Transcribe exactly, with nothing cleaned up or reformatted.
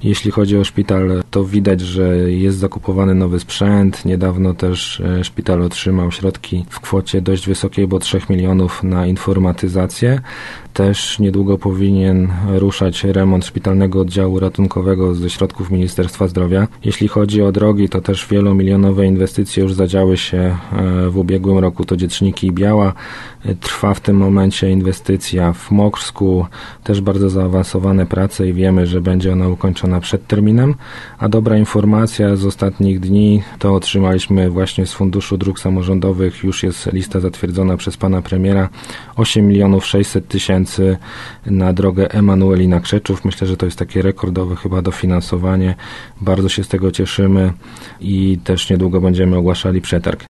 Jeśli chodzi o szpital, to widać, że jest zakupowany nowy sprzęt. Niedawno też szpital otrzymał środki w kwocie dość wysokiej, bo trzech milionów na informatyzację. Też niedługo powinien ruszać remont szpitalnego oddziału ratunkowego ze środków Ministerstwa Zdrowia. Jeśli chodzi o drogi, to też wielomilionowe inwestycje już zadziały się w ubiegłym roku. To Dzieczniki i Biała. Trwa w tym momencie inwestycja w Moksku. Też bardzo zaawansowane prace i wiemy, że będzie ona ukończona przed terminem. A dobra informacja z ostatnich dni to otrzymaliśmy właśnie z Funduszu Dróg Samorządowych. Już jest lista zatwierdzona przez pana premiera. osiem milionów sześćset tysięcy na drogę Emanuelina-Krzeczów. Myślę, że to jest takie rekordowe chyba dofinansowanie. Bardzo się z tego cieszymy i też niedługo będziemy ogłaszali przetarg.